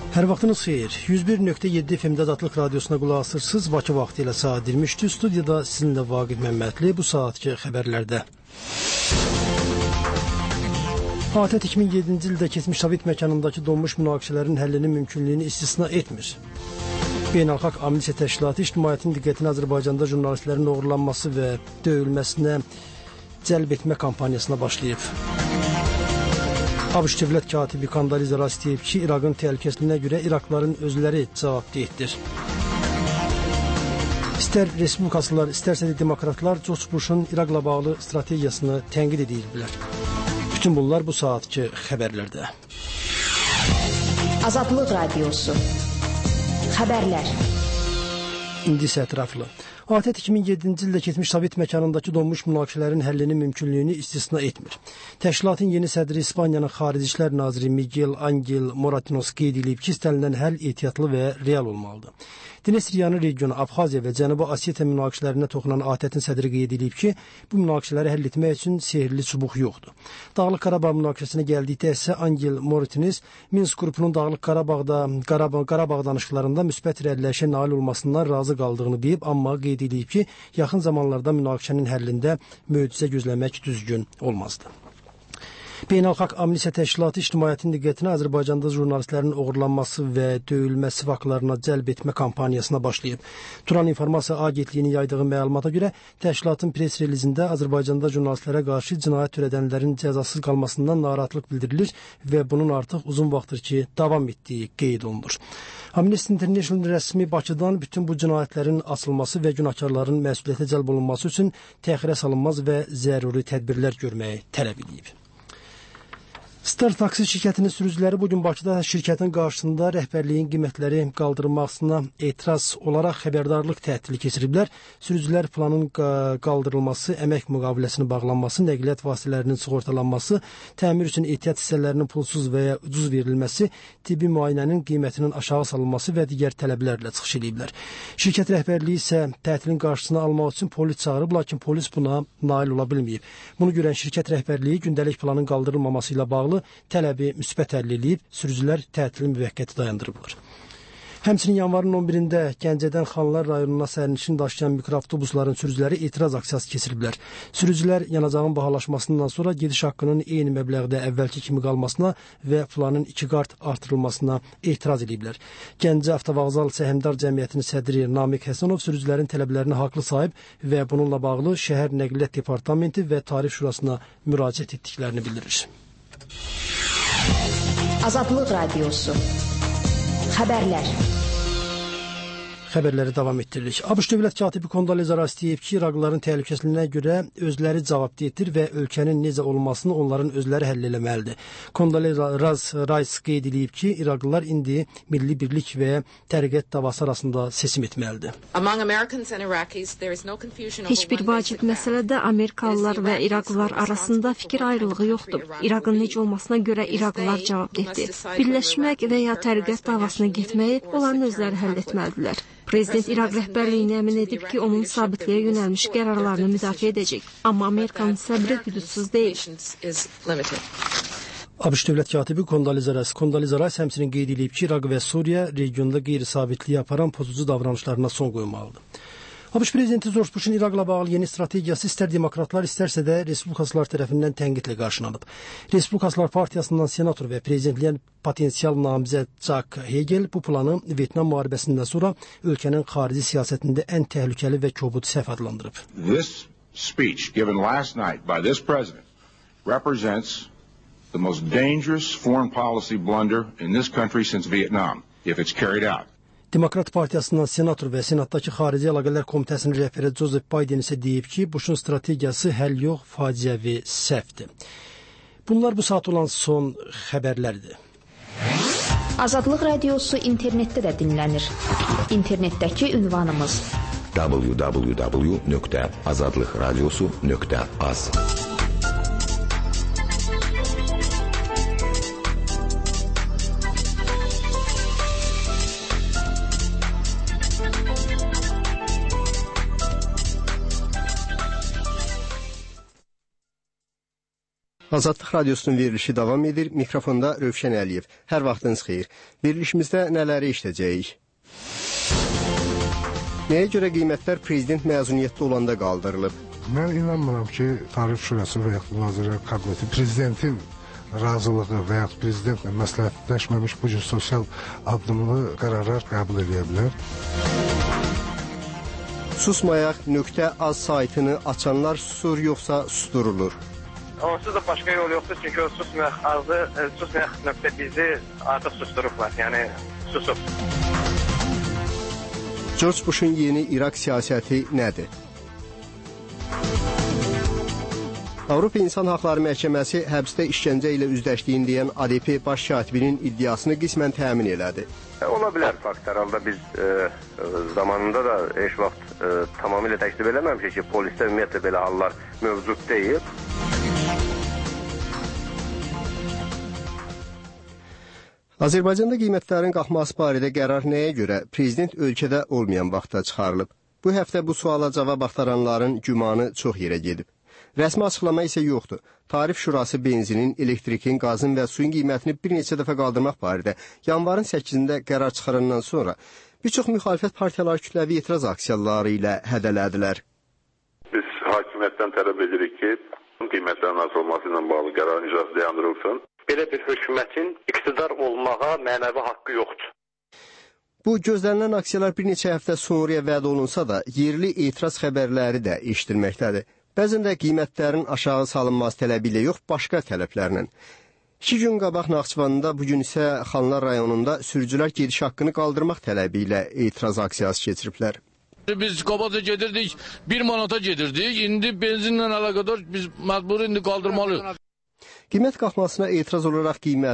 Hər vaxtınız xeyir. 101.7 FM-də Azadlıq Radiosuna qulaq asırsınız. Bakı vaxtı ilə saat 23-dür. Studiyada sizinlə Vaqif Məmmədli bu saatki xəbərlərdə. ATƏT 2007-ci ildə keçmiş Sovet məkanındakı donmuş münaqişələrin həllinin mümkünlüyünü istisna etmir. Beynəlxalq Amnistiya Təşkilatı ictimaiyyətin diqqətini Azərbaycanda jurnalistlərin oğurlanması və döyülməsinə cəlb etmə kampaniyasına başlayıb. ABŞ dövlət katibi Kondoliza Rice deyib ki, İraqın təhlükəsizliyinə görə İraqlıların özləri cavabdehdir. İstər respublikaçılar, istərsə də demokratlar George Bush'un İraqla bağlı strategiyasını tənqid edirlər. Bütün bunlar bu saatki xəbərlərdə. Azadlıq Radiosu. Xəbərlər. İndi isə ətraflı. ATƏT 2007-ci ildə keçmiş Sovet məkanındakı donmuş münaqişələrin həllinin mümkünlüyünü istisna etmir. Təşkilatın yeni sədri İspaniyanın Xarici İşlər naziri Miguel Ángel Moratinos qeyd edib ki, istənilən həll ehtiyatlı və real olmalıdır. Dnestriyanı regionu, Abxaziya və Cənubi Osetiya münaqişələrinə toxunan ATƏT-in sədri qeyd edib ki, bu münaqişələri həll etmək üçün sehirli çubuq yoxdur. Dağlıq Qarabağ münaqişəsinə gəldikdə isə Ángel Moratinos Minsk qrupunun Dağlıq Qarabağ danışıqlarında müsbət irəliləyişə nail olmasından razı qaldığını deyib, amma qeyd edib ki, yaxın zamanlarda münaqişənin həllində möcüzə gözləmək düzgün olmazdı. Beynəlxalq Amnistiya Təşkilatı ictimaiyyətin diqqətini Azərbaycanda jurnalistlərin oğurlanması və döyülməsi faktlarına cəlb etmə kampaniyasına başlayıb. Turan İnformasiya Agentliyinin yaydığı məlumata görə təşkilatın press relizində Azərbaycanda jurnalistlərə qarşı cinayət törədənlərin cəzasız qalmasından narahatlıq bildirilir və bunun artıq uzun vaxtdır ki, davam etdiyi qeyd olunur. Amnesty International rəsmi Bakıdan bütün bu cinayətlərin açılması və günahkarların məsuliyyətə cəlb olunması üçün təxirə salınmaz və zəruri tədbirlər görməyi tələb edib. Star taksi şirkətinin sürücüləri bugün Bakıda şirkətin qarşısında rəhbərliyin qiymətləri qaldırılmasına etiraz olaraq xəbərdarlıq tətili keçiriblər. Sürücülər planın qaldırılması, əmək müqaviləsinin bağlanması, nəqliyyat vasitələrinin sığortalanması, təmir üçün ehtiyat hissələrinin pulsuz və ya ucuz verilməsi, tibbi müayinənin qiymətinin aşağı salınması və digər tələblərlə çıxış ediblər. Şirkət rəhbərliyi isə tətilin qarşısını almaq üçün polis çağırıb, lakin polis buna nail ola bilməyib. Bunu görən şirkət rəhbərliyi gündəlik planın qaldırılmaması ilə bağlı tələbi müsbət həll edib, sürücülər tətili müvəqqəti dayandırıblar. Həmçinin yanvarın 11-də Gəncədən Xanlar rayonuna sərnişin daşıyan mikroavtobusların sürücüləri etiraz aksiyası keçiriblər. Sürücülər yanacağın bahalaşmasından sonra gediş haqqının eyni məbləğdə əvvəlki kimi qalmasına və planın 2 qat artırılmasına etiraz ediblər. Gəncə Avtovağzal Səhmdar Cəmiyyətinin sədri Namiq Həsənov sürücülərin tələblərini haqlı sayıb və bununla bağlı Şəhər Nəqliyyat Departamenti və Tarif Şurasına müraciət etdiklərini bildirir. Azadlıq Radiosu. Xəbərlər. Xəbərləri davam etdiririk. ABŞ dövlət katibi Kondoliza Rice deyib ki, İraqlıların təhlükəsizliyinə görə özləri cavabdehdir və ölkənin necə olmasını onların özləri həll eləməlidir. Kondoliza Rice qeyd edib ki, İraqlılar indi milli birlik və təriqət davası arasında seçim etməlidir. Heç bir vacib məsələdə Amerikalılar və İraqlılar arasında fikir ayrılığı yoxdur. İraqın necə olmasına görə İraqlılar cavabdehdir. Birləşmək və ya təriqət davasına getməyi onların özləri həll etməlidirlər. Prezident İraq rəhbərliyini əmin edib ki, onun sabitliyə yönəlmiş qərarlarını müdafiə edəcək. Amma Amerikanın səbri hüdudsuz deyil. ABŞ dövlət katibi Kondoliza Rice həmçinin qeyd edib ki, İraq və Suriya regionda qeyri-sabitliyi aparan pozucu davranışlarına son qoymalıdır. ABŞ prezidenti George Bush'un İraqla bağlı yeni strategiyası istər demokratlar, istərsə də respublikaçılar tərəfindən tənqidlə qarşılanıb. Respublikaçılar partiyasından senator və prezidentliyə potensial namizəd Chuck Hagel bu planı Vyetnam müharibəsindən sonra ölkənin xarici siyasətində ən təhlükəli və kobud səhv adlandırıb. This speech given last night by this president represents the most dangerous foreign policy blunder in this country since Vietnam, if it's carried out. Demokrat Partiyasından senator və Senatdakı Xarici Əlaqələr Komitəsinin rəhbəri Joseph Biden isə deyib ki, Bush'un strategiyası həll yox, faciəvi səhvdir. Bunlar bu saat olan son xəbərlərdir. Azadlıq Radiosu internetdə də dinlənir. İnternetdəki ünvanımız www.azadlıqradiosu.az. Azadlıq Radiosunun verilişi davam edir. Mikrofonda Rövşən Əliyev. Hər vaxtınız xeyir. Verilişimizdə nələri işləyəcəyik? Nəyə görə qiymətlər prezident məzuniyyətdə olanda qaldırılıb? Mən inanmıram ki, Tarif Şurası və yaxud Nazirlər Kabineti prezidentin razılığı və yaxud prezidentlə məsləhətləşməmiş bu cür sosial addımlı qərarlar qəbul edə bilər. Susmayaq.az saytını açanlar susur yoxsa susturulur? Onsuz da başqa yol yoxdur, çünki o susmayaq.biz-i artıq susturublar, yəni susub. George Bush'un yeni İraq siyasəti nədir? Avropa İnsan Haqları Məhkəməsi həbsdə işgəncə ilə üzləşdiyini deyən ADP baş katibinin iddiasını qismən təmin elədi. Ola bilər faktor. Halda biz zamanında da heç vaxt tamamilə təklif eləməmişik ki, polisdə ümumiyyətlə belə hallar mövcud deyil. Azərbaycanda qiymətlərin qalxması barədə qərar nəyə görə prezident ölkədə olmayan vaxtda çıxarılıb? Bu həftə bu suala cavab axtaranların gümanı çox yerə gedib. Rəsmi açıqlama isə yoxdur. Tarif Şurası benzinin, elektrikin, qazın və suyun qiymətini bir neçə dəfə qaldırmaq barədə yanvarın 8-də qərar çıxarandan sonra bir çox müxalifət partiyaları kütləvi etiraz aksiyaları ilə hədələdilər. Biz hakimiyyətdən tələb edirik ki, qiymətlərin artırılması ilə bağlı qərarın icrası dayandırılsın. Belə bir hökumətin iqtidar olmağa mənəvi haqqı yoxdur. Bu gözlənilən aksiyalar bir neçə həftə sonraya vəd olunsa da, yerli etiraz xəbərləri də eşidilməkdədir. Bəzən də qiymətlərin aşağı salınması tələbi ilə yox, başqa tələblərlə. 2 gün qabaq Naxçıvanda, bugün isə Xanlar rayonunda sürücülər gediş haqqını qaldırmaq tələbi ilə etiraz aksiyası keçiriblər. Biz qabaca gedirdik, 1 manata gedirdik. İndi benzinlə əlaqədar biz məcbur indi qaldırmalıyıq. Qiymət qalxmasına etiraz olaraq qiymət